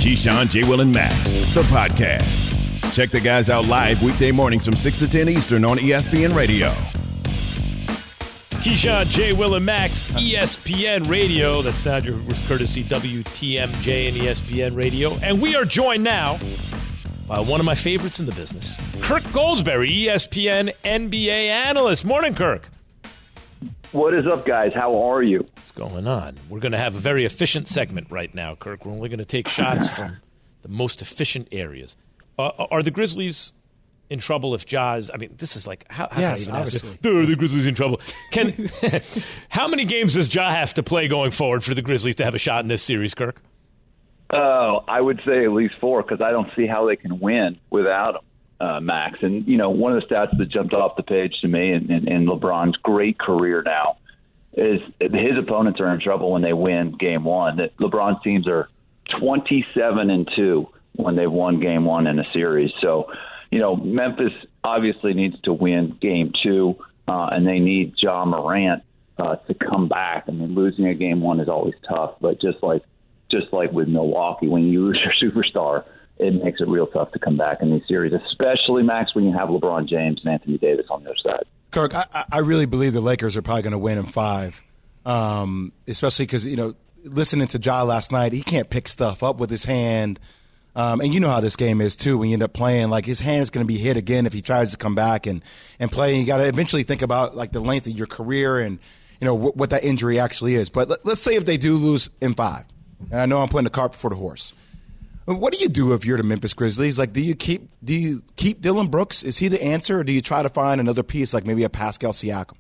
Keyshawn, J. Will, and Max, the podcast. Check the guys out live weekday mornings from 6 to 10 Eastern on ESPN Radio. Keyshawn, J. Will, and Max, ESPN Radio. That sound was courtesy WTMJ and ESPN Radio. And we are joined now by one of my favorites in the business, Kirk Goldsberry, ESPN NBA analyst. Morning, Kirk. What is up, guys? How are you? What's going on? We're going to have a very efficient segment right now, Kirk. We're only going to take shots from the most efficient areas. Are the Grizzlies in trouble if Ja's? I mean, this is like how yes, can I even ask this? Are the Grizzlies in trouble? How many games does Ja have to play going forward for the Grizzlies to have a shot in this series, Kirk? I would say at least 4 because I don't see how they can win without him. Max. And, you know, one of the stats that jumped off the page to me in LeBron's great career now is his opponents are in trouble when they win game one. That LeBron's teams are 27-2 when they've won game one in a series. So, you know, Memphis obviously needs to win game 2, and they need Ja Morant to come back. I mean, losing a game one is always tough, but just like with Milwaukee, when you lose your superstar, it makes it real tough to come back in these series, especially, Max, when you have LeBron James and Anthony Davis on their side. Kirk, I really believe the Lakers are probably going to win in 5, especially because, you know, listening to Ja last night, he can't pick stuff up with his hand. And you know how this game is, too, when you end up playing. Like, his hand is going to be hit again if he tries to come back and play. You got to eventually think about, like, the length of your career and, you know, what that injury actually is. But let's say if they do lose in 5. And I know I'm putting the cart before the horse. What do you do if you're the Memphis Grizzlies? Like, do you keep Dillon Brooks? Is he the answer, or do you try to find another piece, like maybe a Pascal Siakam?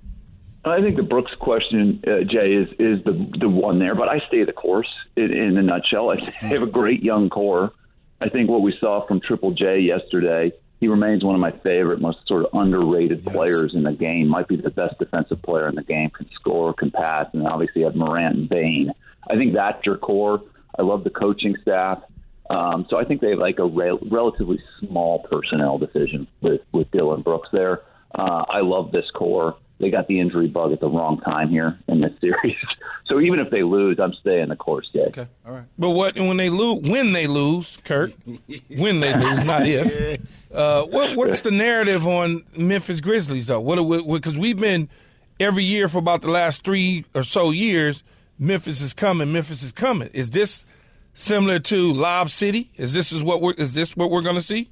I think the Brooks question, Jay, is the one there. But I stay the course in a nutshell. I have a great young core. I think what we saw from Triple J yesterday, he remains one of my favorite, most sort of underrated players in the game. Might be the best defensive player in the game. Can score, can pass, and obviously you have Morant and Bane. I think that's your core. I love the coaching staff. So I think they have like a relatively small personnel decision with Dillon Brooks there. I love this core. They got the injury bug at the wrong time here in this series. So even if they lose, I'm staying the course, Jay. Okay, all right. But when they lose, Kurt, when they lose, not if. What's the narrative on Memphis Grizzlies though? Because we've been every year for about the last 3 or so years. Memphis is coming. Is this similar to Lob City? Is this what we're going to see?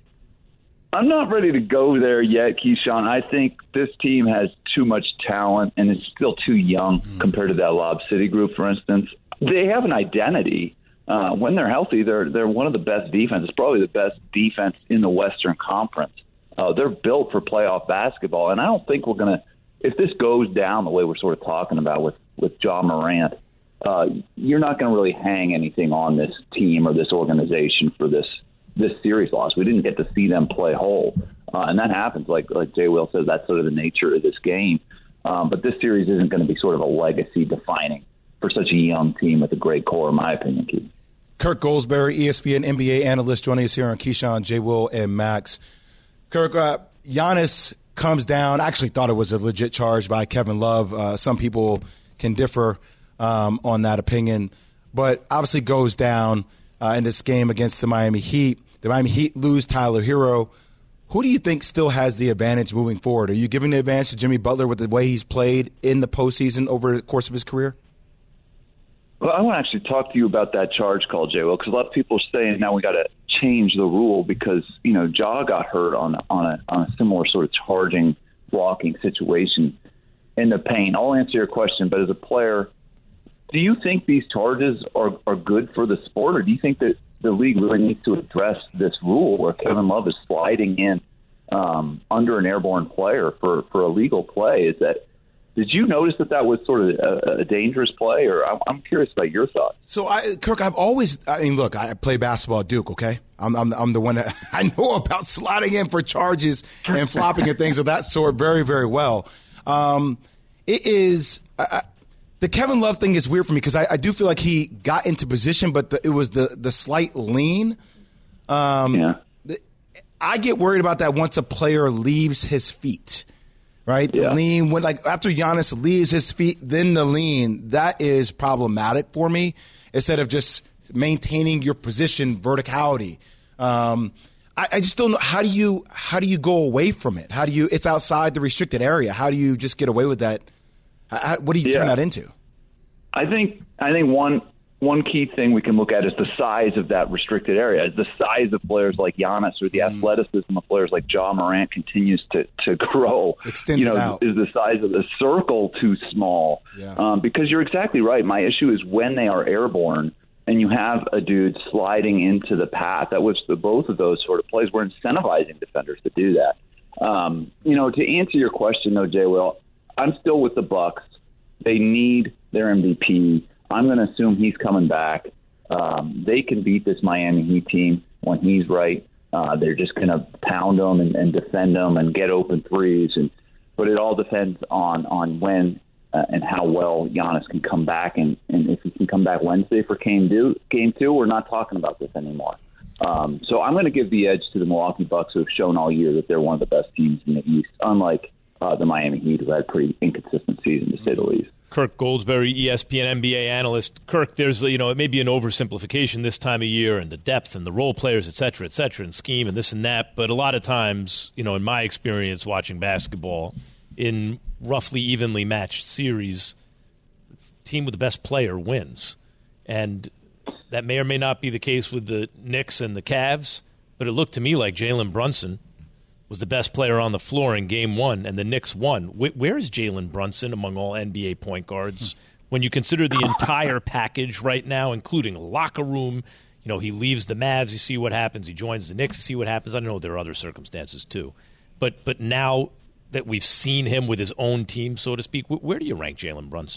I'm not ready to go there yet, Keyshawn. I think this team has too much talent and is still too young compared to that Lob City group, for instance. They have an identity. When they're healthy, they're one of the best defenses, probably the best defense in the Western Conference. They're built for playoff basketball, and I don't think we're going to – if this goes down the way we're sort of talking about with Ja Morant, you're not going to really hang anything on this team or this organization for this series loss. We didn't get to see them play whole, and that happens. Like Jay Will says, that's sort of the nature of this game. But this series isn't going to be sort of a legacy defining for such a young team with a great core, in my opinion, Keith. Kirk Goldsberry, ESPN NBA analyst, joining us here on Keyshawn, J. Will, and Max. Kirk, Giannis comes down. I actually thought it was a legit charge by Kevin Love. Some people can differ on that opinion, but obviously goes down in this game against the Miami Heat. The Miami Heat lose Tyler Hero. Who do you think still has the advantage moving forward? Are you giving the advantage to Jimmy Butler with the way he's played in the postseason over the course of his career? Well, I want to actually talk to you about that charge call, Jay Will, because a lot of people are saying now we got to change the rule because, you know, Ja got hurt on a similar sort of charging, blocking situation in the paint. I'll answer your question, but as a player, do you think these charges are good for the sport, or do you think that the league really needs to address this rule where Kevin Love is sliding in under an airborne player for a legal play? Did you notice that was sort of a dangerous play, or I'm curious about your thoughts? So, Kirk, look, I play basketball at Duke, okay? I'm the one that I know about sliding in for charges and flopping and things of that sort very, very well. It is the Kevin Love thing is weird for me because I do feel like he got into position, but it was the slight lean. I get worried about that once a player leaves his feet. Right? Yeah. The lean, when after Giannis leaves his feet, then the lean, that is problematic for me instead of just maintaining your position verticality. I just don't know, how do you go away from it? It's outside the restricted area. How do you just get away with that? What do you turn that into? I think one key thing we can look at is the size of that restricted area. As the size of players like Giannis or the athleticism of players like Ja Morant continues to grow. Extend it out. Is the size of the circle too small? Yeah. Because you're exactly right. My issue is when they are airborne and you have a dude sliding into the path. That was both of those sort of plays. We're incentivizing defenders to do that. To answer your question, though, Jay Will, I'm still with the Bucks. They need their MVP. I'm going to assume he's coming back. They can beat this Miami Heat team when he's right. They're just going to pound them and defend them and get open threes. But it all depends on when and how well Giannis can come back. And if he can come back Wednesday for game two, we're not talking about this anymore. So I'm going to give the edge to the Milwaukee Bucks, who have shown all year that they're one of the best teams in the East, unlike the Miami Heat, who had a pretty inconsistent season, to say the least. Kirk Goldsberry, ESPN NBA analyst. Kirk, there's, it may be an oversimplification this time of year and the depth and the role players, et cetera, and scheme and this and that. But a lot of times, in my experience watching basketball, in roughly evenly matched series, the team with the best player wins. And that may or may not be the case with the Knicks and the Cavs, but it looked to me like Jalen Brunson was the best player on the floor in Game 1, and the Knicks won. Where is Jalen Brunson among all NBA point guards when you consider the entire package right now, including locker room? He leaves the Mavs, you see what happens. He joins the Knicks, you see what happens. I know there are other circumstances too. But now that we've seen him with his own team, so to speak, where do you rank Jalen Brunson?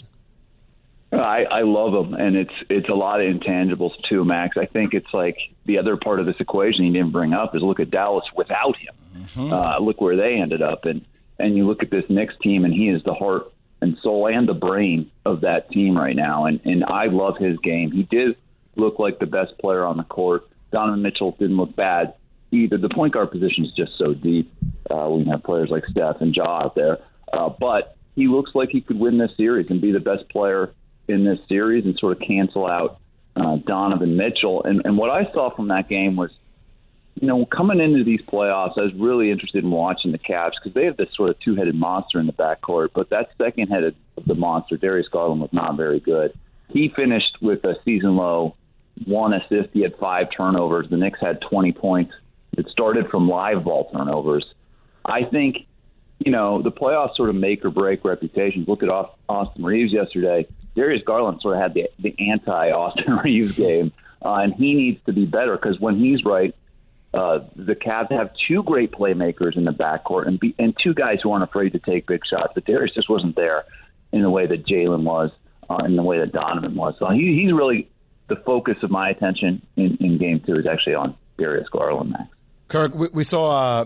I love him, and it's a lot of intangibles too, Max. I think it's like the other part of this equation he didn't bring up is look at Dallas without him. Look where they ended up, and you look at this Knicks team, and he is the heart and soul and the brain of that team right now. And I love his game. He did look like the best player on the court. Donovan Mitchell didn't look bad either. The point guard position is just so deep when you have players like Steph and Ja out there. But he looks like he could win this series and be the best player in this series and sort of cancel out Donovan Mitchell. And what I saw from that game was, coming into these playoffs, I was really interested in watching the Cavs because they have this sort of two-headed monster in the backcourt. But that second head of the monster, Darius Garland, was not very good. He finished with a season-low 1 assist. He had 5 turnovers. The Knicks had 20 points. It started from live ball turnovers. I think, the playoffs sort of make or break reputations. Look at Austin Reeves yesterday. Darius Garland sort of had the anti-Austin Reeves game, and he needs to be better because when he's right, the Cavs have 2 great playmakers in the backcourt and 2 guys who aren't afraid to take big shots. But Darius just wasn't there in the way that Jalen was, in the way that Donovan was. So he's really the focus of my attention in Game 2 is actually on Darius Garland, Max. Kirk, we saw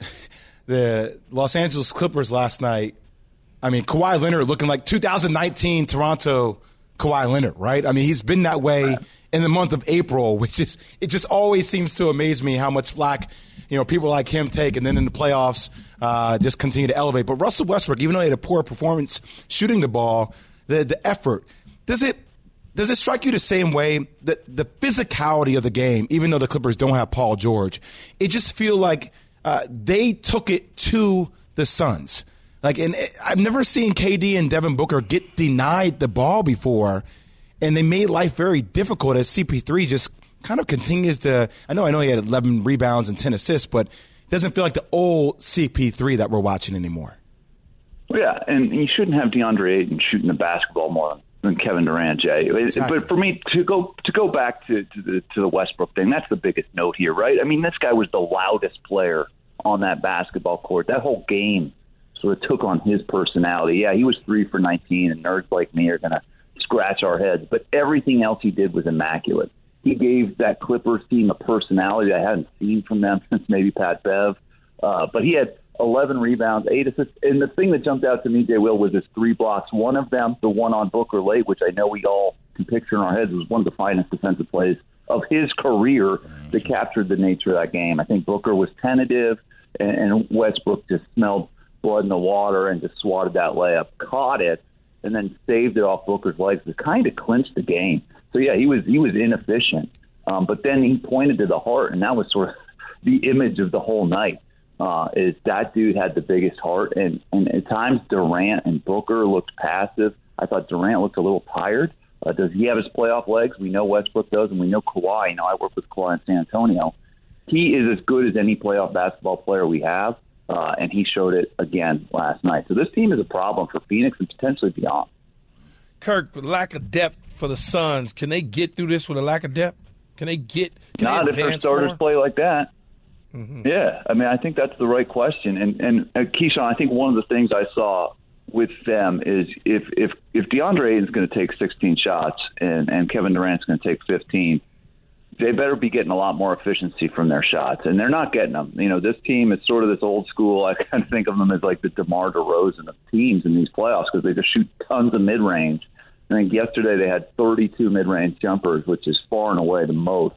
the Los Angeles Clippers last night. I mean, Kawhi Leonard looking like 2019 Toronto Kawhi Leonard, right? I mean, he's been that way in the month of April, it just always seems to amaze me how much flack, people like him take, and then in the playoffs just continue to elevate. But Russell Westbrook, even though he had a poor performance shooting the ball, the effort, does it strike you the same way that the physicality of the game, even though the Clippers don't have Paul George, it just feel like they took it to the Suns. And I've never seen KD and Devin Booker get denied the ball before, and they made life very difficult as CP3 just kind of continues to – I know he had 11 rebounds and 10 assists, but it doesn't feel like the old CP3 that we're watching anymore. Well, yeah, and you shouldn't have DeAndre Ayton shooting the basketball more than Kevin Durant, Jay. Exactly. But for me, to go back to the Westbrook thing, that's the biggest note here, right? I mean, this guy was the loudest player on that basketball court. That whole game sort of took on his personality. Yeah, he was 3 for 19, and nerds like me are going to scratch our heads. But everything else he did was immaculate. He gave that Clippers team a personality I hadn't seen from them since maybe Pat Bev. But he had 11 rebounds, 8 assists. And the thing that jumped out to me, Jay Will, was his 3 blocks. One of them, the one on Booker late, which I know we all can picture in our heads, was one of the finest defensive plays of his career that captured the nature of that game. I think Booker was tentative, and Westbrook just smelled blood in the water and just swatted that layup, caught it, and then saved it off Booker's legs to kind of clinch the game. So yeah, he was inefficient. But then he pointed to the heart, and that was sort of the image of the whole night. Is that dude had the biggest heart, and at times Durant and Booker looked passive. I thought Durant looked a little tired. Does he have his playoff legs? We know Westbrook does, and we know Kawhi. I work with Kawhi in San Antonio. He is as good as any playoff basketball player we have, and he showed it again last night. So this team is a problem for Phoenix and potentially beyond. Kirk, with lack of depth for the Suns, can they get through this with a lack of depth? Can they not if their starters play like that. Mm-hmm. Yeah, I mean, I think that's the right question. And Keyshawn, I think one of the things I saw with them is if DeAndre Ayton's going to take 16 shots and Kevin Durant's going to take 15, they better be getting a lot more efficiency from their shots, and they're not getting them. This team is sort of this old school. I kind of think of them as like the DeMar DeRozan of teams in these playoffs because they just shoot tons of mid-range. I think yesterday they had 32 mid-range jumpers, which is far and away the most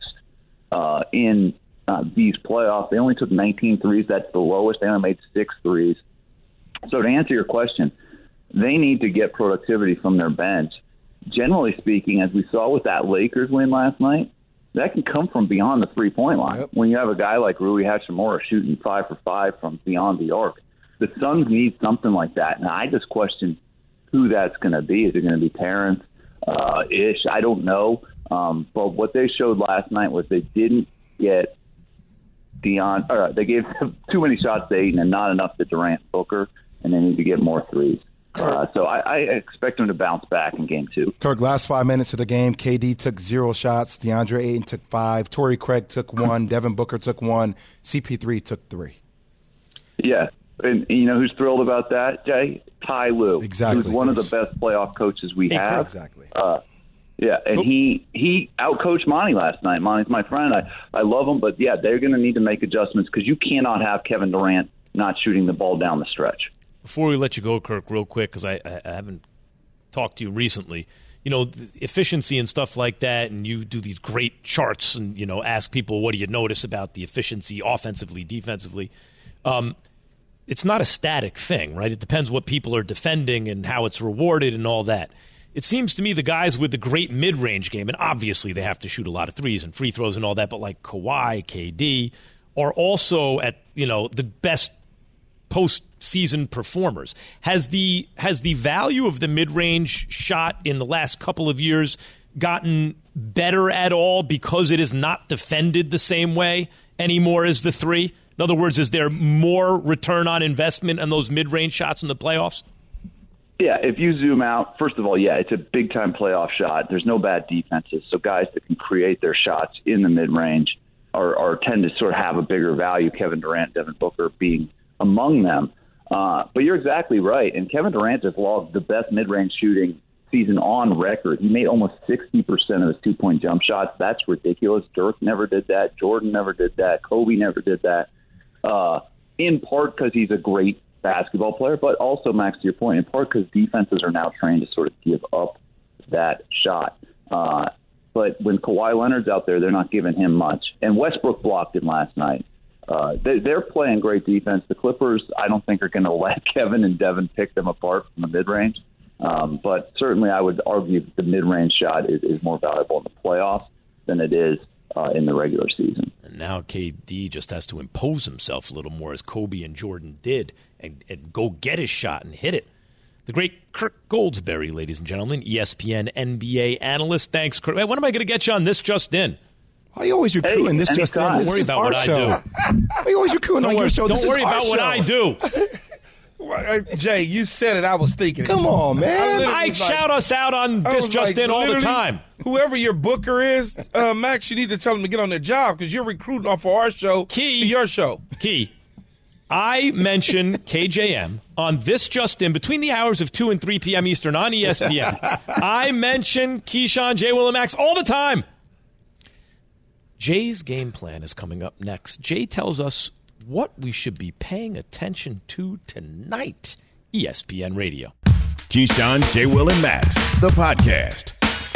in these playoffs. They only took 19 threes. That's the lowest. They only made 6 threes. So to answer your question, they need to get productivity from their bench. Generally speaking, as we saw with that Lakers win last night, that can come from beyond the three-point line. Yep. When you have a guy like Rui Hachimura shooting 5 for 5 from beyond the arc, the Suns need something like that. Now, I just question who that's going to be. Is it going to be Terrence, Ish? I don't know. But what they showed last night was they didn't get they gave too many shots to Ayton and not enough to Durant and Booker, and they need to get more threes. So I expect them to bounce back in Game 2. Kirk, last 5 minutes of the game, KD took 0 shots. DeAndre Ayton took 5. Torrey Craig took 1. Devin Booker took 1. CP3 took 3. Yeah. And you know who's thrilled about that, Jay? Ty Lue. Exactly. Who's one of the best playoff coaches we have. Exactly. Yeah, and he outcoached Monty last night. Monty's my friend. I love him, but, yeah, they're going to need to make adjustments because you cannot have Kevin Durant not shooting the ball down the stretch. Before we let you go, Kirk, real quick, because I haven't talked to you recently, efficiency and stuff like that, and you do these great charts and, ask people, what do you notice about the efficiency offensively, defensively? It's not a static thing, right? It depends what people are defending and how it's rewarded and all that. It seems to me the guys with the great mid-range game, and obviously they have to shoot a lot of threes and free throws and all that, but like Kawhi, KD, are also at, the best postseason performers. Has the value of the mid-range shot in the last couple of years gotten better at all because it is not defended the same way anymore as the three? In other words, is there more return on investment on those mid-range shots in the playoffs? Yeah, if you zoom out, first of all, yeah, it's a big-time playoff shot. There's no bad defenses, so guys that can create their shots in the mid-range are tend to sort of have a bigger value, Kevin Durant, Devin Booker being among them. But you're exactly right, and Kevin Durant just logged the best mid-range shooting season on record. He made almost 60% of his two-point jump shots. That's ridiculous. Dirk never did that. Jordan never did that. Kobe never did that, in part because he's a great basketball player, but also, Max, to your point, in part because defenses are now trained to sort of give up that shot. But when Kawhi Leonard's out there, they're not giving him much. And Westbrook blocked him last night. They're playing great defense. The Clippers, I don't think, are going to let Kevin and Devin pick them apart from the mid-range. But certainly I would argue that the mid-range shot is more valuable in the playoffs than it is in the regular season. And now KD just has to impose himself a little more, as Kobe and Jordan did, and go get his shot and hit it. The great Kirk Goldsberry, ladies and gentlemen, ESPN NBA analyst. Thanks, Kirk. When am I going to get you on This Just In? Why are you always recruiting this just in? Don't worry about what I do. Why are you always recruiting on your show? Don't worry about what I do. Jay, you said it. I was thinking. Come on, man. I shout us out on This Just In all the time. Whoever your booker is, Max, you need to tell them to get on their job because you're recruiting off of our show to your show. Key. I mention KJM on This Just In between the hours of 2 and 3 p.m. Eastern on ESPN. I mention Keyshawn, J. Will, and Max all the time. Jay's game plan is coming up next. Jay tells us what we should be paying attention to tonight. ESPN Radio. Keyshawn, J. Will, and Max, the podcast.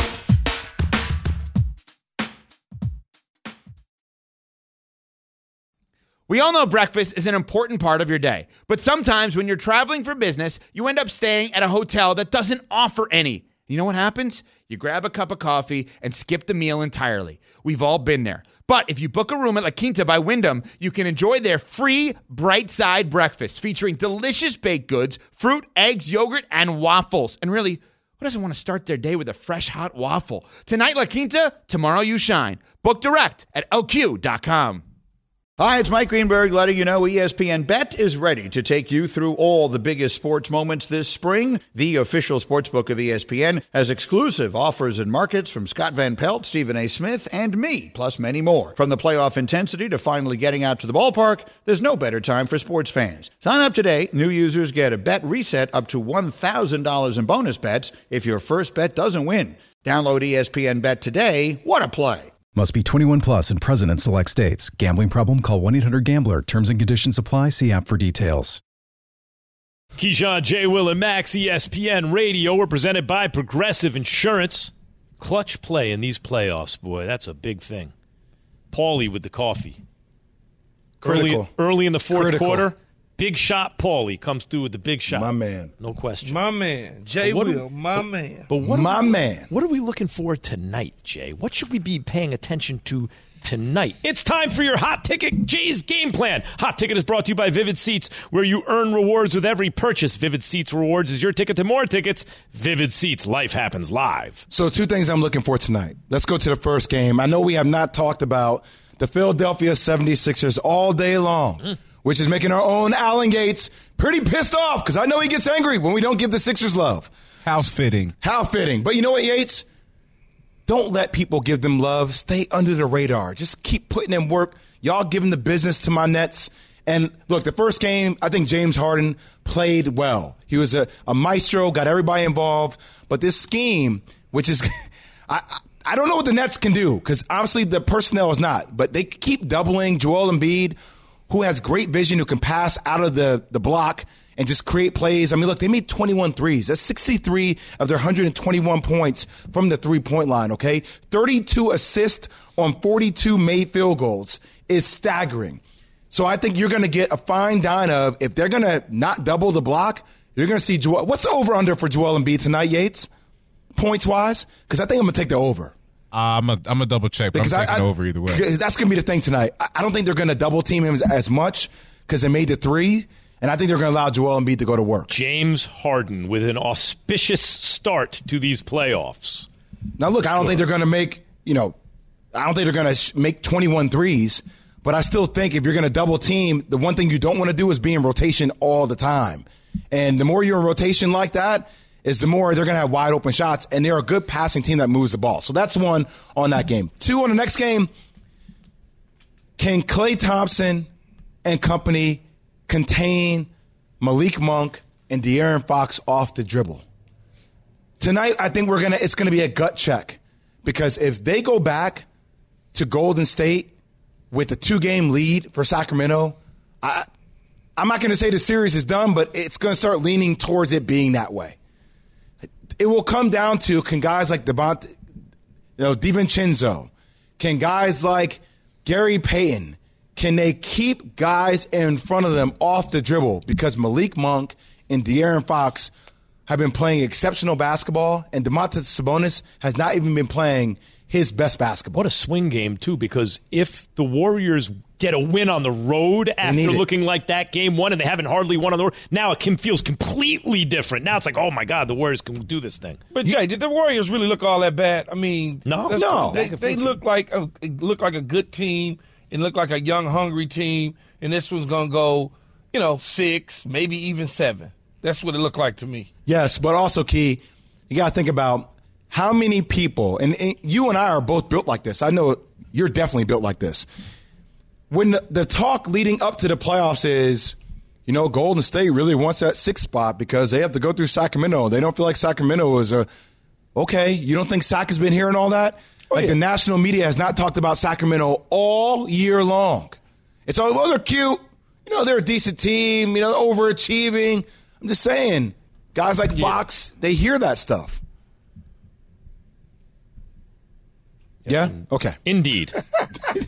We all know breakfast is an important part of your day, but sometimes when you're traveling for business, you end up staying at a hotel that doesn't offer any. You know what happens? You grab a cup of coffee and skip the meal entirely. We've all been there. But if you book a room at La Quinta by Wyndham, you can enjoy their free Bright Side breakfast featuring delicious baked goods, fruit, eggs, yogurt, and waffles. And really, who doesn't want to start their day with a fresh, hot waffle? Tonight, La Quinta, tomorrow you shine. Book direct at LQ.com. Hi, it's Mike Greenberg letting you know ESPN Bet is ready to take you through all the biggest sports moments this spring. The official sportsbook of ESPN has exclusive offers and markets from Scott Van Pelt, Stephen A. Smith, and me, plus many more. From the playoff intensity to finally getting out to the ballpark, there's no better time for sports fans. Sign up today. New users get a bet reset up to $1,000 in bonus bets if your first bet doesn't win. Download ESPN Bet today. What a play. Must be 21 plus and present in select states. Gambling problem? Call 1-800-GAMBLER. Terms and conditions apply. See app for details. Keyshawn, J. Will, and Max, ESPN Radio. We're presented by Progressive Insurance. Clutch play in these playoffs, boy. That's a big thing. Paulie with the coffee. Critical. Early in the fourth Critical. quarter, big shot Paulie comes through with the big shot. My man. No question. My man, Jay Will, my man. But what My man. What are we looking for tonight, Jay? What should we be paying attention to tonight? It's time for your Hot Ticket Jay's Game Plan. Hot Ticket is brought to you by Vivid Seats, where you earn rewards with every purchase. Vivid Seats Rewards is your ticket to more tickets. Vivid Seats, life happens live. So 2 things I'm looking for tonight. Let's go to the first game. I know we have not talked about the Philadelphia 76ers all day long, which is making our own Alan Gates pretty pissed off because I know he gets angry when we don't give the Sixers love. How fitting. How fitting. But you know what, Yates? Don't let people give them love. Stay under the radar. Just keep putting in work. Y'all giving the business to my Nets. And look, the first game, I think James Harden played well. He was a maestro, got everybody involved. But this scheme, which is I don't know what the Nets can do because obviously the personnel is not. But they keep doubling Joel Embiid, who has great vision, who can pass out of the block and just create plays. I mean, look, they made 21 threes. That's 63 of their 121 points from the three-point line, okay? 32 assists on 42 made field goals is staggering. So I think you're going to get a fine dine of, if they're going to not double the block, you're going to see Joel. What's the over-under for Joel Embiid tonight, Yates, points-wise? Because I think I'm going to take the over. I'm a double check, but I'm taking over either way. That's going to be the thing tonight. I don't think they're going to double team him as much because they made the three, and I think they're going to allow Joel Embiid to go to work. James Harden with an auspicious start to these playoffs. Now, look, I don't think they're going to make, I don't think they're going to make 21 threes, but I still think if you're going to double team, the one thing you don't want to do is be in rotation all the time. And the more you're in rotation like that, is the more they're going to have wide open shots, and they're a good passing team that moves the ball. So that's one on that game. 2 on the next game, can Klay Thompson and company contain Malik Monk and De'Aaron Fox off the dribble? Tonight, I think it's going to be a gut check because if they go back to Golden State with a 2-game lead for Sacramento, I'm not going to say the series is done, but it's going to start leaning towards it being that way. It will come down to, can guys like DiVincenzo, can guys like Gary Payton, can they keep guys in front of them off the dribble? Because Malik Monk and De'Aaron Fox have been playing exceptional basketball, and Domantas Sabonis has not even been playing his best basketball. What a swing game, too, because if the Warriors get a win on the road after looking like that game one and they haven't hardly won on the road, now it feels completely different. Now it's like, oh, my God, the Warriors can do this thing. But, Jay, did the Warriors really look all that bad? I mean, no. They look like a good team and look like a young, hungry team, and this one's going to go, 6, maybe even 7. That's what it looked like to me. Yes, but also, Key, you got to think about how many people, and you and I are both built like this. I know you're definitely built like this. When the talk leading up to the playoffs is, Golden State really wants that 6th spot because they have to go through Sacramento. They don't feel like Sacramento is okay, you don't think Sac has been hearing all that? The national media has not talked about Sacramento all year long. It's all, they're cute. They're a decent team, overachieving. I'm just saying, guys like Fox, they hear that stuff. Yeah? Okay. Indeed.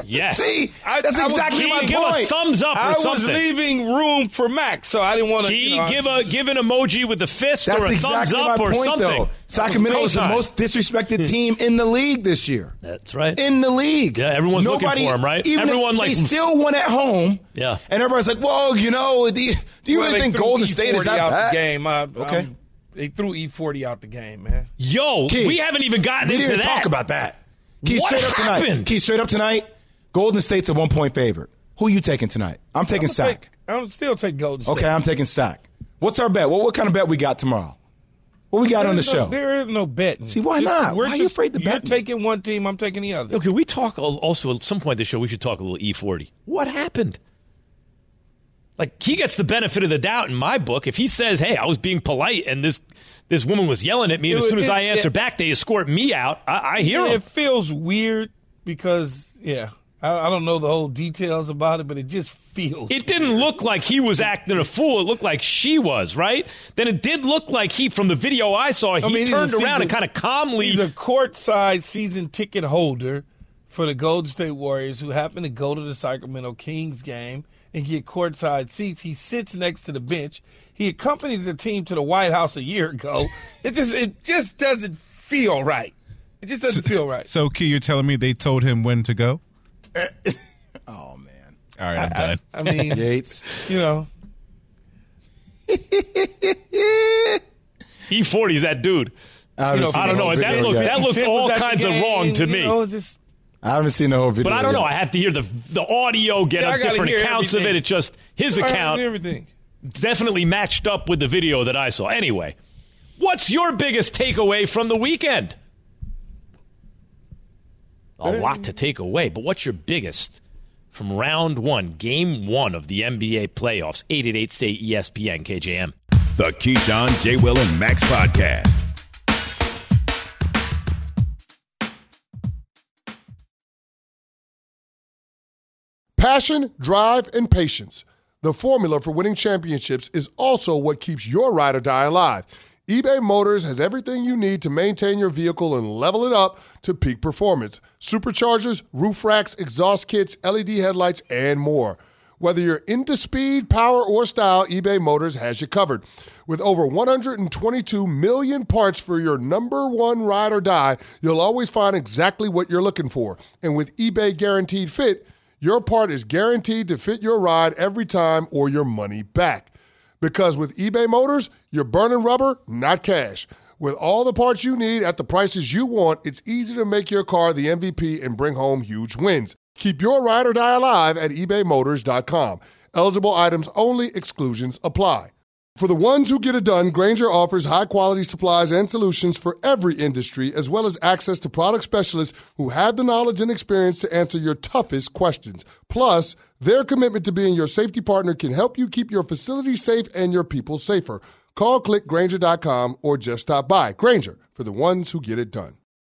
Yes. See, that's exactly my give point. A thumbs up or something. I was leaving room for Max, so I didn't want to. Give an emoji with the fist or a exactly thumbs up or something. Though. Sacramento is the most disrespected team in the league this year. That's right. In the league. Yeah, everyone's looking for him, right? They still won at home. Yeah. And everybody's like, well, do you really think Golden State is that bad? The game. Okay. They threw E40 out the game, man. Yo, Key, we haven't even gotten into that. We didn't talk about that. Key, what happened? Key, straight up tonight, Golden State's a 1-point favorite. Who are you taking tonight? I'm taking Sac. I'm still taking Golden State. Okay, I'm taking Sac. What's our bet? What kind of bet we got tomorrow? What we got on the show? There is no bet. See, why not? Why are you afraid to bet? You're taking one team, I'm taking the other. Okay, we talk also at some point in the show, we should talk a little E40. What happened? Like, he gets the benefit of the doubt in my book. If he says, hey, I was being polite and this woman was yelling at me, and as soon as I answer back, they escort me out, I hear him. It feels weird because, I don't know the whole details about it, but it just feels It didn't look like he was acting a fool. It looked like she was, right? Then it did look like from the video I saw, he turned around and kind of calmly. He's a courtside season ticket holder for the Golden State Warriors who happen to go to the Sacramento Kings game and get courtside seats. He sits next to the bench. He accompanied the team to the White House a year ago. It just doesn't feel right. It just doesn't feel right. So, Key, you're telling me they told him when to go? Oh, man. All right, I'm done. I mean, Yates. E40 is that dude. I don't know. That looked all kinds of wrong to me. I haven't seen the whole video. But I don't know. I have to hear the audio, get different accounts of it. It's just his account definitely matched up with the video that I saw. Anyway, what's your biggest takeaway from the weekend? A lot to take away, but what's your biggest from round one, game one of the NBA playoffs? 888-SAY-ESPN, KJM. The Keyshawn, J. Will, and Max Podcast. Passion, drive, and patience. The formula for winning championships is also what keeps your ride or die alive. eBay Motors has everything you need to maintain your vehicle and level it up to peak performance. Superchargers, roof racks, exhaust kits, LED headlights, and more. Whether you're into speed, power, or style, eBay Motors has you covered. With over 122 million parts for your number one ride or die, you'll always find exactly what you're looking for. And with eBay Guaranteed Fit, your part is guaranteed to fit your ride every time or your money back. Because with eBay Motors, you're burning rubber, not cash. With all the parts you need at the prices you want, it's easy to make your car the MVP and bring home huge wins. Keep your ride or die alive at ebaymotors.com. Eligible items only. Exclusions apply. For the ones who get it done, Grainger offers high-quality supplies and solutions for every industry, as well as access to product specialists who have the knowledge and experience to answer your toughest questions. Plus, their commitment to being your safety partner can help you keep your facility safe and your people safer. Call, click Grainger.com, or just stop by. Grainger, for the ones who get it done.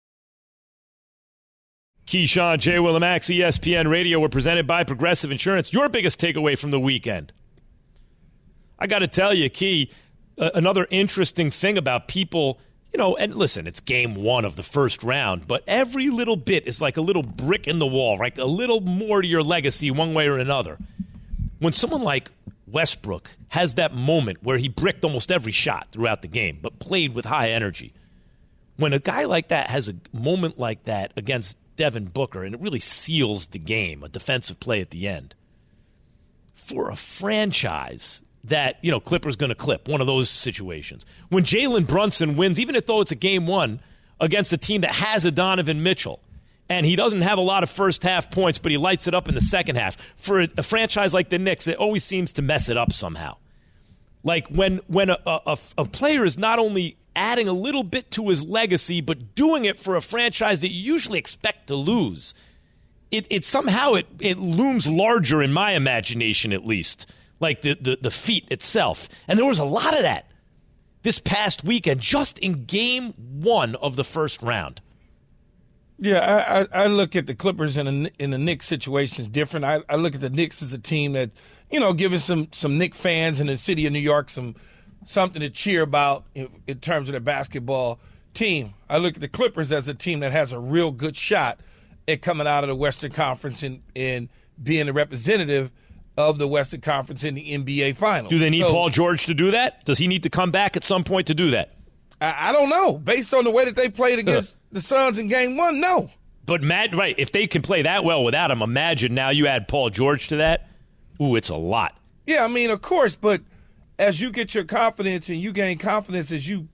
Keyshawn, J. Will, and Max, ESPN Radio. We're presented by Progressive Insurance. Your biggest takeaway from the weekend? I got to tell you, Key, another interesting thing about people, and listen, it's game one of the first round, but every little bit is like a little brick in the wall, right? A little more to your legacy one way or another. When someone like Westbrook has that moment where he bricked almost every shot throughout the game, but played with high energy, when a guy like that has a moment like that against Devin Booker, and it really seals the game, a defensive play at the end, for a franchise that, Clipper's going to clip, one of those situations. When Jalen Brunson wins, even though it's a game one against a team that has a Donovan Mitchell, and he doesn't have a lot of first half points, but he lights it up in the second half. For a franchise like the Knicks, it always seems to mess it up somehow. Like when a player is not only adding a little bit to his legacy, but doing it for a franchise that you usually expect to lose, it somehow looms larger in my imagination, at least. Like the feat itself. And there was a lot of that this past weekend, just in game one of the first round. Yeah, I look at the Clippers in the Knicks situations different. I look at the Knicks as a team that, giving some Knicks fans in the city of New York something to cheer about in terms of their basketball team. I look at the Clippers as a team that has a real good shot at coming out of the Western Conference and being a representative of the Western Conference in the NBA Finals. Do they need Paul George to do that? Does he need to come back at some point to do that? I don't know. Based on the way that they played against the Suns in Game 1, no. But, right, if they can play that well without him, imagine now you add Paul George to that. Ooh, it's a lot. Yeah, I mean, of course, but as you get your confidence and you gain confidence as you,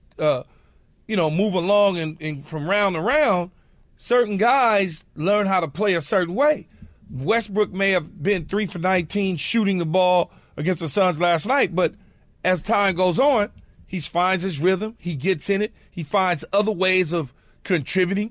move along and from round to round, certain guys learn how to play a certain way. Westbrook may have been 3 for 19 shooting the ball against the Suns last night, but as time goes on, he finds his rhythm. He gets in it. He finds other ways of contributing.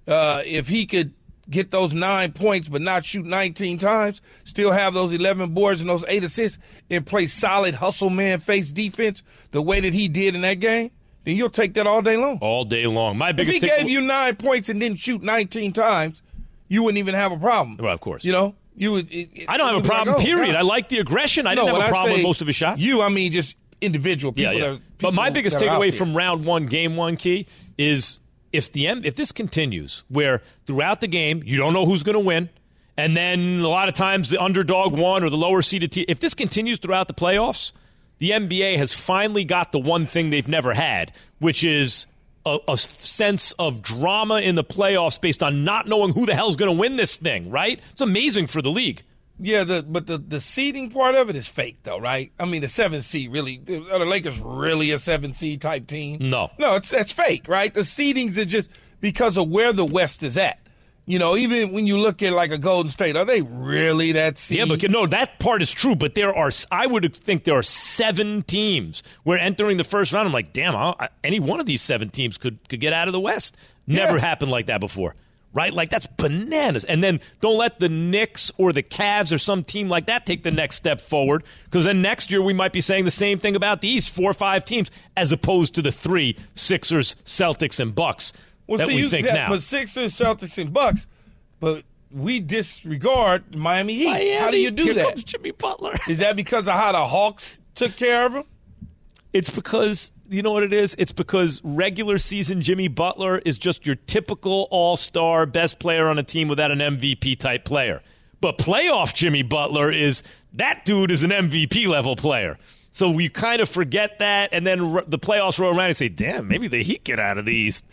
If he could get those 9 points but not shoot 19 times, still have those 11 boards and those 8 assists, and play solid hustle man face defense the way that he did in that game, then you'll take that all day long. All day long. If he gave you 9 points and didn't shoot 19 times, you wouldn't even have a problem. Well, of course. You know? You would. I don't have a problem, period. Gosh. I like the aggression. I didn't have a problem with most of his shots. I mean just individual people. Yeah. But my biggest takeaway from round 1, game 1, Key, is if this continues, where throughout the game you don't know who's going to win, and then a lot of times the underdog won or the lower seeded team, if this continues throughout the playoffs, the NBA has finally got the one thing they've never had, which is a sense of drama in the playoffs based on not knowing who the hell's going to win this thing, right? It's amazing for the league. Yeah, but the seeding part of it is fake, though, right? I mean, the 7th seed really – are the Lakers really a 7th seed type team? No, that's fake, right? The seedings are just because of where the West is at. You know, even when you look at like a Golden State, are they really that seed? Yeah, but no, that part is true. But I would think there are 7 teams where entering the first round, I'm like, damn, any one of these 7 teams could get out of the West. Never happened like that before, right? Like, that's bananas. And then don't let the Knicks or the Cavs or some team like that take the next step forward, because then next year we might be saying the same thing about the East, 4 or 5 teams, as opposed to the 3, Sixers, Celtics, and Bucks. Well, that we think now. But Sixers, Celtics, and Bucks, but we disregard Miami Heat. How do you do that? Here comes Jimmy Butler. Is that because of how the Hawks took care of him? It's because, you know what it is? It's because regular season Jimmy Butler is just your typical all-star, best player on a team without an MVP-type player. But playoff Jimmy Butler that dude is an MVP-level player. So we kind of forget that, and then the playoffs roll around and say, damn, maybe the Heat get out of the East.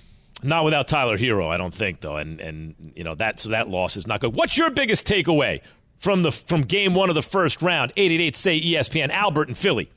Not without Tyler Hero, I don't think, though, and you know that loss is not good. What's your biggest takeaway from game 1 of the first round? 888-SAY-ESPN, Albert in Philly.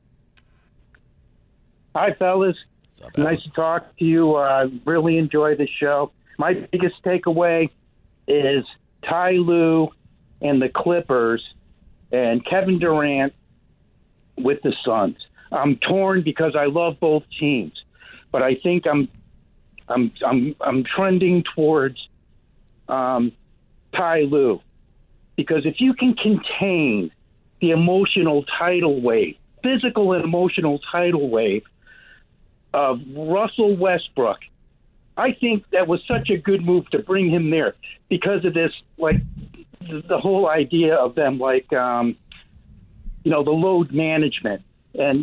Hi, fellas. Nice to talk to you. Really enjoy the show. My biggest takeaway is Ty Lue and the Clippers and Kevin Durant with the Suns. I'm torn because I love both teams, but I think I'm trending towards Ty Lue, because if you can contain the emotional tidal wave, physical and emotional tidal wave of Russell Westbrook, I think that was such a good move to bring him there because of this, like the whole idea of them, like the load management and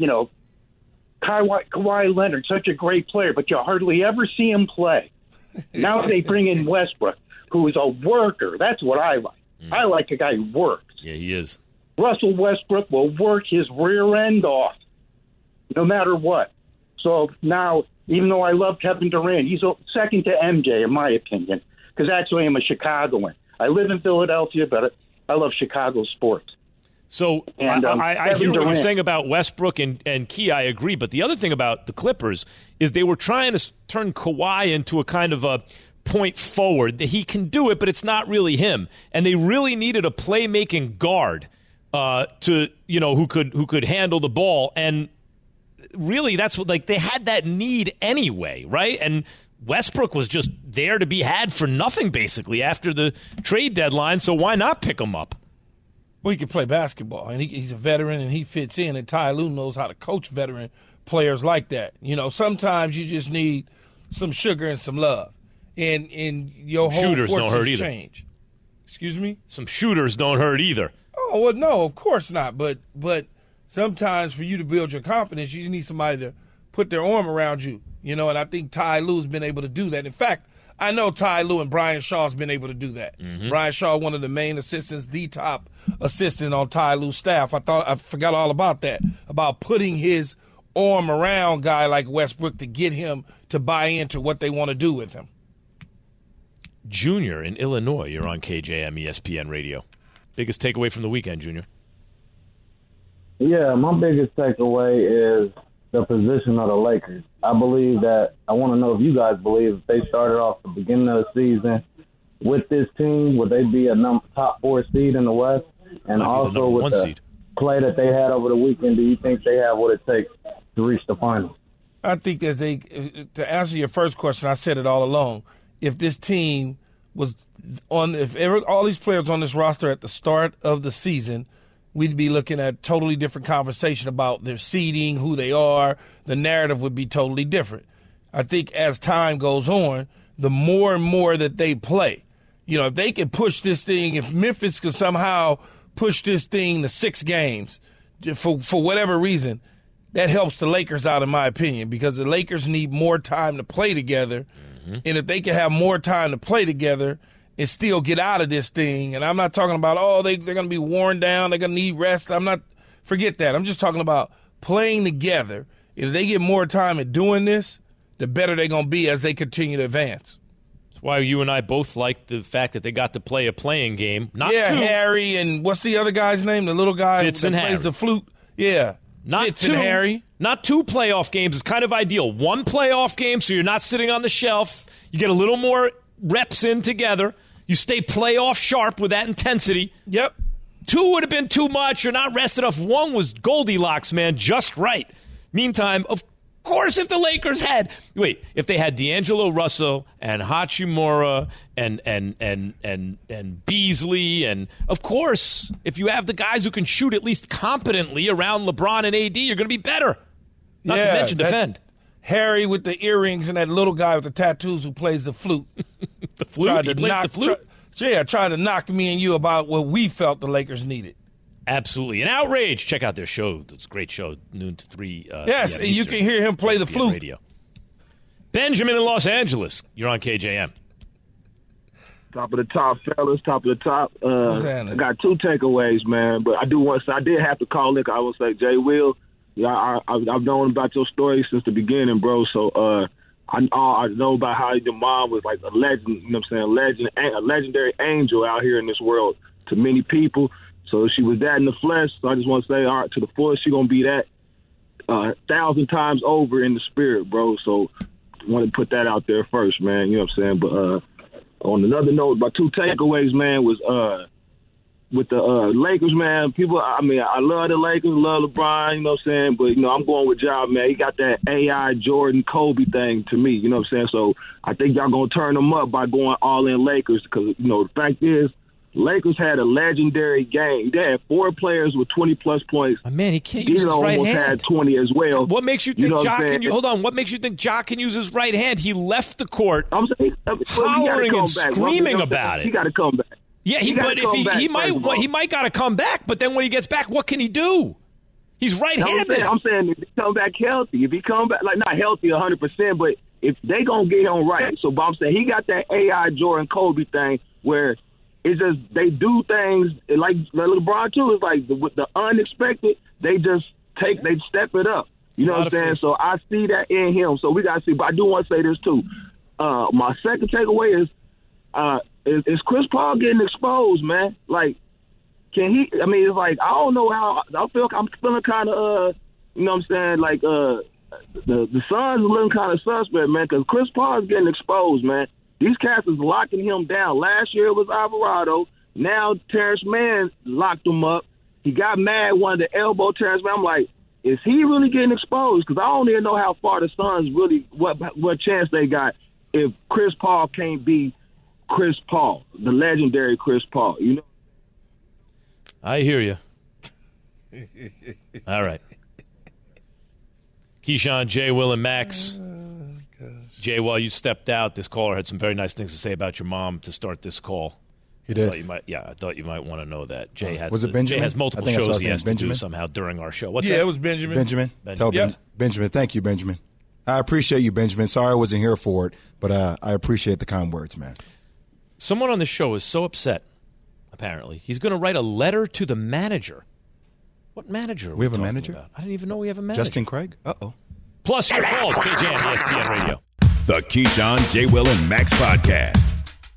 Kawhi Leonard, such a great player, but you hardly ever see him play. Now they bring in Westbrook, who is a worker. That's what I like. I like a guy who works. Yeah, he is. Russell Westbrook will work his rear end off no matter what. So now, even though I love Kevin Durant, he's second to MJ, in my opinion, because actually I'm a Chicagoan. I live in Philadelphia, but I love Chicago sports. So I hear what you're saying about Westbrook and Key. I agree. But the other thing about the Clippers is they were trying to turn Kawhi into a kind of a point forward. He can do it, but it's not really him. And they really needed a playmaking guard who could handle the ball. And really, that's what they had that need anyway, right? And Westbrook was just there to be had for nothing basically after the trade deadline. So why not pick him up? Well, he can play basketball, and he's a veteran, and he fits in, and Ty Lue knows how to coach veteran players like that. Sometimes you just need some sugar and some love, and your whole shooters don't hurt either. Change. Excuse me? Some shooters don't hurt either. Oh, well, no, of course not, but sometimes for you to build your confidence, you need somebody to put their arm around you, and I think Ty Lue's been able to do that. In fact, I know Ty Lue and Brian Shaw's been able to do that. Mm-hmm. Brian Shaw, one of the main assistants, the top assistant on Ty Lue's staff. I forgot all about that, about putting his arm around a guy like Westbrook to get him to buy into what they want to do with him. Junior in Illinois, you're on KJM ESPN Radio. Biggest takeaway from the weekend, Junior? Yeah, my biggest takeaway is the position of the Lakers. I want to know if you guys believe if they started off the beginning of the season with this team, would they be a top 4 seed in the West? And also with the play that they had over the weekend, do you think they have what it takes to reach the finals? I think to answer your first question, I said it all along. If this team was all these players on this roster at the start of the season, we'd be looking at a totally different conversation about their seeding, who they are. The narrative would be totally different. I think as time goes on, the more and more that they play, if they can push this thing, if Memphis could somehow push this thing to 6 games for whatever reason, that helps the Lakers out, in my opinion, because the Lakers need more time to play together. Mm-hmm. And if they can have more time to play together and still get out of this thing, and I'm not talking about, they're going to be worn down, they're going to need rest. Forget that. I'm just talking about playing together. If they get more time at doing this, the better they're going to be as they continue to advance. That's why you and I both like the fact that they got to play a playing game. Harry and what's the other guy's name? The little guy Fitz that and plays Harry. the flute. Yeah. Not Fitz two, and Harry. Not 2 playoff games is kind of ideal. 1 playoff game, so you're not sitting on the shelf. You get a little more reps in together. You stay playoff sharp with that intensity. Yep. 2 would have been too much. You're not rested enough. 1 was Goldilocks, man, just right. Meantime, of course, if they had D'Angelo Russell and Hachimura and Beasley, and of course, if you have the guys who can shoot at least competently around LeBron and AD, you're going to be better. Not to mention defend. Harry with the earrings and that little guy with the tattoos who plays the flute. The flute? He plays the flute? Tried to knock me and you about what we felt the Lakers needed. Absolutely. An outrage. Check out their show. It's a great show, noon to 3. Yes, and you can hear him play the flute. Radio. Benjamin in Los Angeles. You're on KJM. Top of the top, fellas. Top of the top. I got 2 takeaways, man. But I did have to call Nick. I would say, Jay Will, I've known about your story since the beginning, bro. So I know about how your mom was like a legend, you know what I'm saying, a legendary angel out here in this world to many people. So she was that in the flesh. So I just want to say, all right, to the fullest, she's going to be that 1,000 times over in the spirit, bro. So I want to put that out there first, man. You know what I'm saying? But on another note, my 2 takeaways, man, was with the Lakers, man. I love the Lakers, love LeBron, you know what I'm saying? But, I'm going with Ja, man. He got that AI Jordan Kobe thing to me, you know what I'm saying? So I think y'all going to turn them up by going all in Lakers because, the fact is, Lakers had a legendary game. They had 4 players with 20-plus points. Oh, man, he can't use his right hand. Had 20 as well. What makes you think Ja can use? Hold on. What makes you think Ja can use his right hand? He left the court, hollering and screaming about it. He got to come back. Yeah, he might got to come back. But then when he gets back, what can he do? He's right-handed. I'm saying if he come back healthy, if he come back not healthy 100%, but if they gonna get him right. So, but I'm saying he got that AI Jordan Kobe thing where. It's just they do things like LeBron too. It's like with the unexpected, they step it up. You know what I'm saying? So I see that in him. So we got to see. But I do want to say this too. My second takeaway is Chris Paul getting exposed, man? Like, can he? I mean, it's like I don't know how. I'm feeling kind of you know what I'm saying? Like the Suns are looking kind of suspect, man, because Chris Paul is getting exposed, man. These cats is locking him down. Last year it was Alvarado. Now Terrence Mann locked him up. He got mad, wanted to elbow Terrence Mann. I'm like, is he really getting exposed? Because I don't even know how far the Suns really, what chance they got if Chris Paul can't be Chris Paul, the legendary Chris Paul. You know. I hear you. All right. Keyshawn, Jay, Will, and Max. Jay, while you stepped out, this caller had some very nice things to say about your mom to start this call. He did? I thought you might want to know that. Jay has Benjamin? Jay has multiple shows he has to do somehow during our show. What's that? It was Benjamin. Benjamin. Tell Benjamin. Thank you, Benjamin. I appreciate you, Benjamin. Sorry I wasn't here for it, but I appreciate the kind words, man. Someone on the show is so upset, apparently. He's going to write a letter to the manager. What manager are we have a talking manager? about? I didn't even know we have a manager. Justin Craig? Uh-oh. Plus your calls, KJ on ESPN Radio. The Keyshawn, J. Will, and Max Podcast.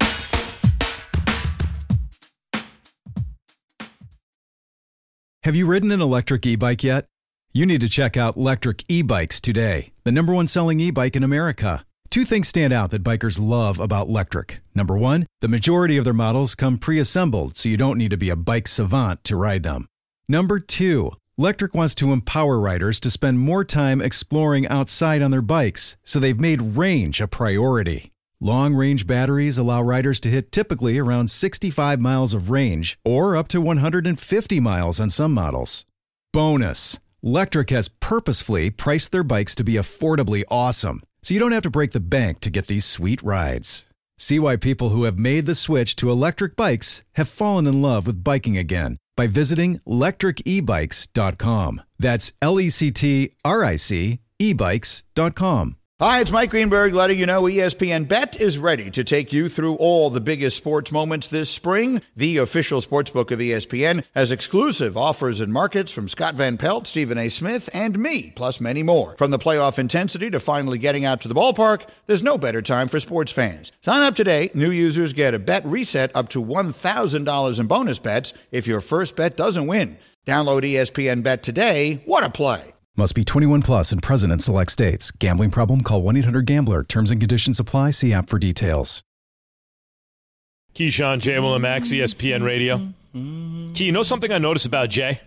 Have you ridden an electric e-bike yet? You need to check out Lectric E-Bikes today, the #1 selling e-bike in America. Two things stand out that bikers love about Lectric. Number one, the majority of their models come pre-assembled, so you don't need to be a bike savant to ride them. Number two, Lectric wants to empower riders to spend more time exploring outside on their bikes, so they've made range a priority. Long-range batteries allow riders to hit typically around 65 miles of range, or up to 150 miles on some models. Bonus, Lectric has purposefully priced their bikes to be affordably awesome, so you don't have to break the bank to get these sweet rides. See why people who have made the switch to electric bikes have fallen in love with biking again by visiting lectricebikes.com. That's LECTRIC ebikes.com. Hi, it's Mike Greenberg letting you know ESPN Bet is ready to take you through all the biggest sports moments this spring. The official sportsbook of ESPN has exclusive offers and markets from Scott Van Pelt, Stephen A. Smith, and me, plus many more. From the playoff intensity to finally getting out to the ballpark, there's no better time for sports fans. Sign up today. New users get a bet reset up to $1,000 in bonus bets if your first bet doesn't win. Download ESPN Bet today. What a play. Must be 21 plus and present in select states. Gambling problem? Call 1-800-GAMBLER. Terms and conditions apply. See app for details. Keyshawn, J. Will, and Max, ESPN Radio. Key, you know something I noticed about Jay?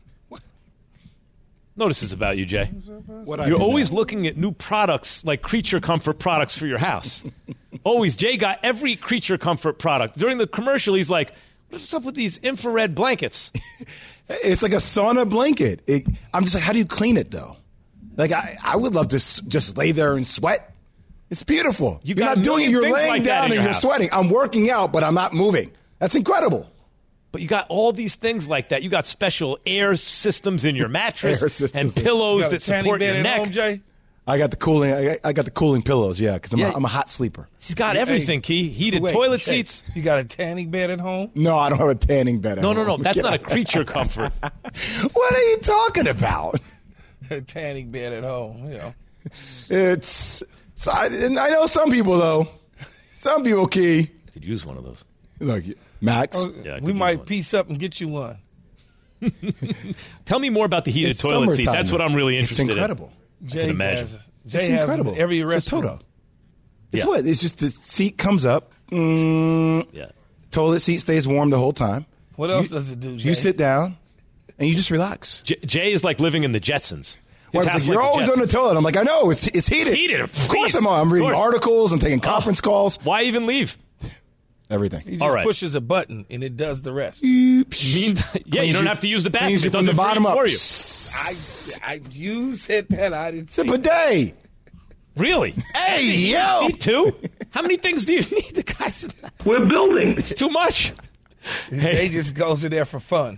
Notice this about you, Jay. You're always looking at new products, like creature comfort products for your house. Always. Jay got every creature comfort product. During the commercial, he's like, what's up with these infrared blankets? It's like a sauna blanket. I'm just like, how do you clean it, though? Like, I would love to just lay there and sweat. It's beautiful. You're not doing it. You're laying down and you're sweating. I'm working out, but I'm not moving. That's incredible. But you got all these things like that. You got special air systems in your mattress and pillows that support your neck. Home, Jay? I got the cooling. I got the cooling pillows. Yeah, because I'm a hot sleeper. He's got everything. Key heated toilet seats. You got a tanning bed at home? No, I don't have a tanning bed at home. No. That's not a creature comfort. What are you talking about? A tanning bed at home. You know, I know some people though. Some people, Key, could use one of those. Look, Max. We might piece up and get you one. Tell me more about the heated toilet seat. That's what I'm really interested in. It's incredible. I can imagine. It's incredible. Every restaurant. It's Toto. It's what? It's just the seat comes up. Toilet seat stays warm the whole time. What else does it do, Jay? You sit down and you just relax. Jay is like living in the Jetsons. Well, it's like, you're always on the toilet. I'm like, I know. It's heated. It's heated. Of course I'm reading articles. I'm taking conference calls. Why even leave? Everything. He just pushes a button and it does the rest. You don't have to you the bathroom. It does it bottom up for you. You said that. I didn't say it's a bidet. Really? Hey, yo. You need two? How many things do you need? The guys. We're building. It's too much. He just goes in there for fun.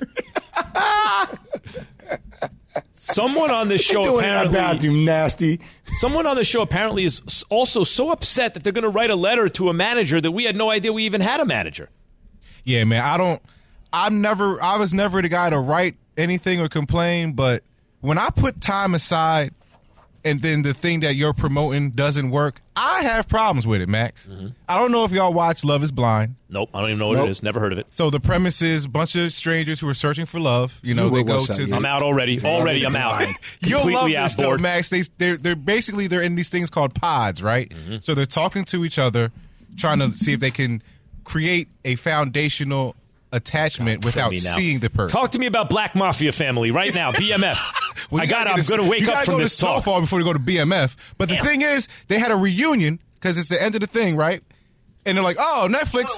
Someone on this show apparently nasty. Someone on the show apparently is also so upset that they're going to write a letter to a manager that we had no idea we even had a manager. Yeah, man. I was never the guy to write anything or complain, but when I put time aside and then the thing that you're promoting doesn't work, I have problems with it, Max. Mm-hmm. I don't know if y'all watch Love is Blind. Nope, I don't even know what it is. Never heard of it. So the premise is a bunch of strangers who are searching for love. You know, they go to this. I'm out already. I'm out. You'll love this stuff, Max. They're basically in these things called pods, right? Mm-hmm. So they're talking to each other, trying to see if they can create a foundational attachment without seeing the person. Talk to me about Black Mafia Family right now, BMF. I'm going to wake up from this talk. Snowfall before we go to BMF. But the thing is, they had a reunion because it's the end of the thing, right? And they're like, oh, Netflix,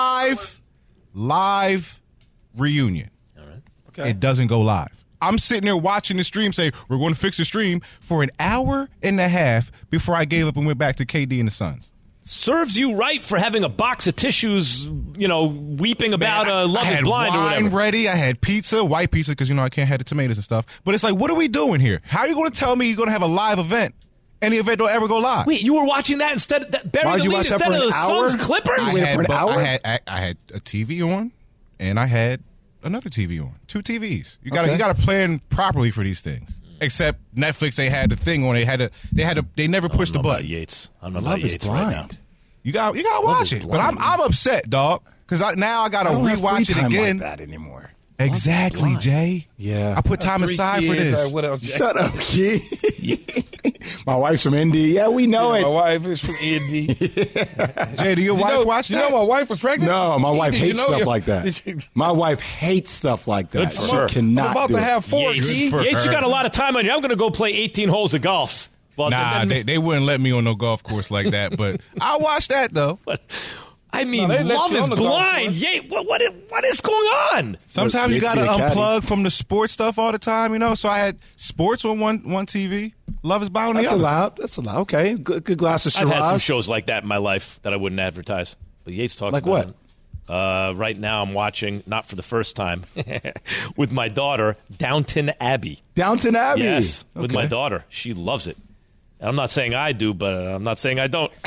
live reunion. All right. Okay. It doesn't go live. I'm sitting there watching the stream say, we're going to fix the stream for an hour and a half before I gave up and went back to KD and the Suns. Serves you right for having a box of tissues, weeping about Love is Blind or whatever. I had wine ready. I had pizza, white pizza, because, I can't have the tomatoes and stuff. But it's like, what are we doing here? How are you going to tell me you're going to have a live event any event don't ever go live. Wait, you were watching that instead of burying the lead instead of the Suns Clippers? I had a TV on, and I had another TV on. 2 TVs. You got to plan properly for these things. Except Netflix, they had the thing on. They never pushed the button. Yates, I don't know about Yates right now. You got to watch it. But I'm upset, dog, because now I got to rewatch it again. Like that anymore. Exactly, Jay. Yeah. I put time aside for this. What else, Jay? Shut up, kid. My wife's from Indy. Yeah, we know it. My wife is from Indy. Jay, do your wife watch that? You know my wife was pregnant? No, my wife hates stuff like that. My wife hates stuff like that. Good for her. She cannot I'm about do to it. have 4 Yates, you got a lot of time on you. I'm going to go play 18 holes of golf. Well, they wouldn't let me on no golf course like that, but I'll watch that, though. I mean, Love is Blind. What is going on? Sometimes you got to unplug from the sports stuff all the time, you know? So I had sports on one TV, Love is Blind on the other. That's allowed. Okay, good glass of Shiraz. I've had some shows like that in my life that I wouldn't advertise. But Yates talks like about what? it. Right now I'm watching, not for the first time, with my daughter, Downton Abbey. Downton Abbey? Yes, with my daughter. She loves it. And I'm not saying I do, but I'm not saying I don't.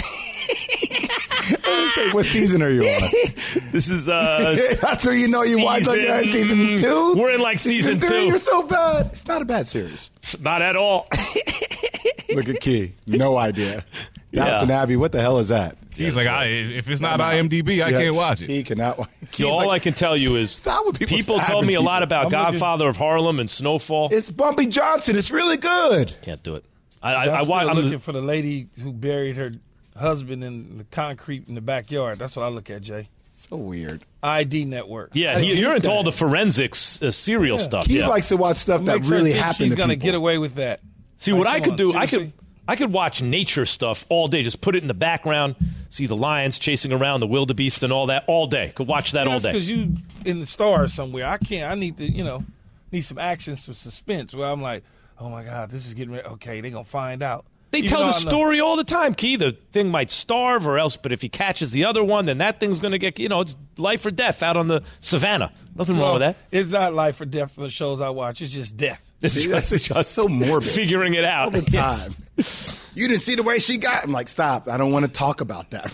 What season are you on? This is that's where you know you watch season 2. We're in like season 2. You're so bad. It's not a bad series. Not at all. Look at Key. No idea. Downton Abbey. What the hell is that? He's like, if it's not IMDb, I can't watch it. He cannot watch it. All I can tell you is people told me a lot about Godfather of Harlem and Snowfall. It's Bumpy Johnson. It's really good. Can't do it. I'm looking for the lady who buried her husband in the concrete in the backyard. That's what I look at, Jay. So weird. ID Network. Yeah, you're into all the forensics serial stuff. He likes to watch stuff that really happened to people. She's going to get away with that. See, what I could do, I could watch nature stuff all day. Just put it in the background, see the lions chasing around, the wildebeest and all that all day. Could watch that all day. Because you in the stars somewhere. I can't. I need to, need some action, some suspense where I'm like, oh, my God, this is getting ready. Okay, they're going to find out. They tell the story all the time, Key. The thing might starve or else, but if he catches the other one, then that thing's going to get, it's life or death out on the savannah. Nothing wrong with that. It's not life or death for the shows I watch. It's just death. This is just so morbid. Figuring it out. All the time. You didn't see the way she got. I'm like, stop. I don't want to talk about that.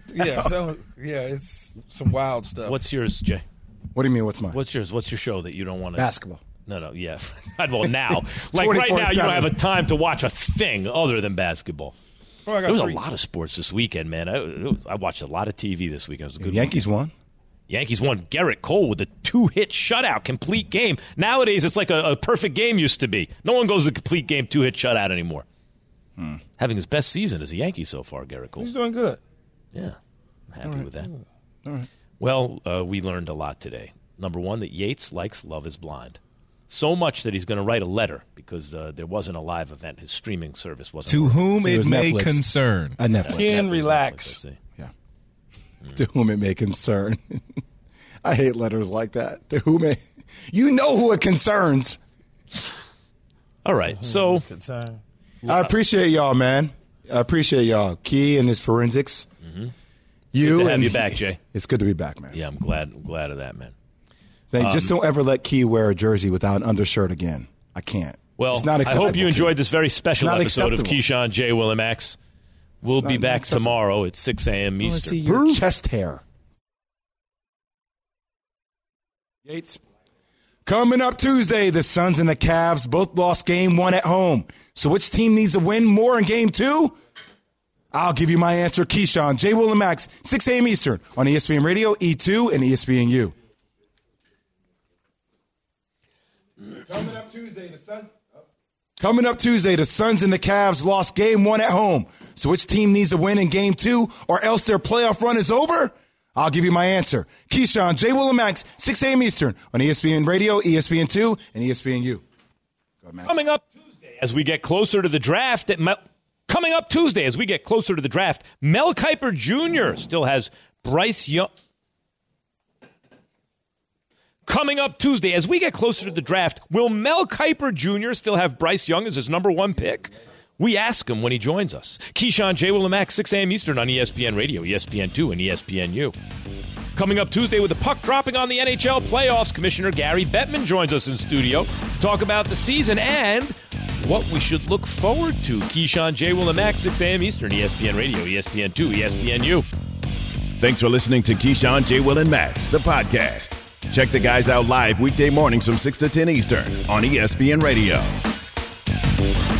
It's some wild stuff. What's yours, Jay? What do you mean, what's mine? What's yours? What's your show that you don't want to? Basketball. No, yeah. Well, now. Like right now, you don't have a time to watch a thing other than basketball. Well, there was a lot of sports this weekend, man. I watched a lot of TV this weekend. It was a good Yankees won. Yankees won. Garrett Cole with a 2-hit shutout, complete game. Nowadays, it's like a perfect game used to be. No one goes a complete game, 2-hit shutout anymore. Having his best season as a Yankee so far, Garrett Cole. He's doing good. Yeah, I'm happy with that. All right. Well, we learned a lot today. Number one, that Yates likes Love is Blind. So much that he's going to write a letter because there wasn't a live event. His streaming service wasn't. To whom it may concern. Netflix. Ken, relax. Yeah. To whom it may concern. I hate letters like that. To whom it. You know who it concerns. All right. So. I appreciate y'all, man. I appreciate y'all. Key and his forensics. Mm-hmm. Good to have you back, Jay. It's good to be back, man. Yeah, I'm glad of that, man. Just don't ever let Key wear a jersey without an undershirt again. I can't. Well, it's not acceptable, I hope you enjoyed this very special episode acceptable. of Keyshawn, J. Willimax. We'll be back tomorrow at 6 a.m. Eastern. I want to see your chest hair. Yates. Coming up Tuesday, the Suns and the Cavs both lost game 1 at home. So which team needs to win more in game 2? I'll give you my answer. Keyshawn, J. Willimax, 6 a.m. Eastern on ESPN Radio, E2, and ESPNU. Coming up Tuesday, the Suns and the Cavs lost game 1 at home. So which team needs to win in game 2 or else their playoff run is over? I'll give you my answer. Keyshawn, J. Willimax, 6 a.m. Eastern on ESPN Radio, ESPN2, and ESPNU. Coming up Tuesday as we get closer to the draft, Mel Kiper Jr. still has Bryce Young. Coming up Tuesday, as we get closer to the draft, will Mel Kiper Jr. still have Bryce Young as his number 1 pick? We ask him when he joins us. Keyshawn, J. Willimax, 6 a.m. Eastern on ESPN Radio, ESPN2, and ESPNU. Coming up Tuesday with the puck dropping on the NHL playoffs, Commissioner Gary Bettman joins us in studio to talk about the season and what we should look forward to. Keyshawn, J. Will, and Max, 6 a.m. Eastern, ESPN Radio, ESPN2, ESPNU. Thanks for listening to Keyshawn, J. Will, and Max, the podcast. Check the guys out live weekday mornings from 6 to 10 Eastern on ESPN Radio.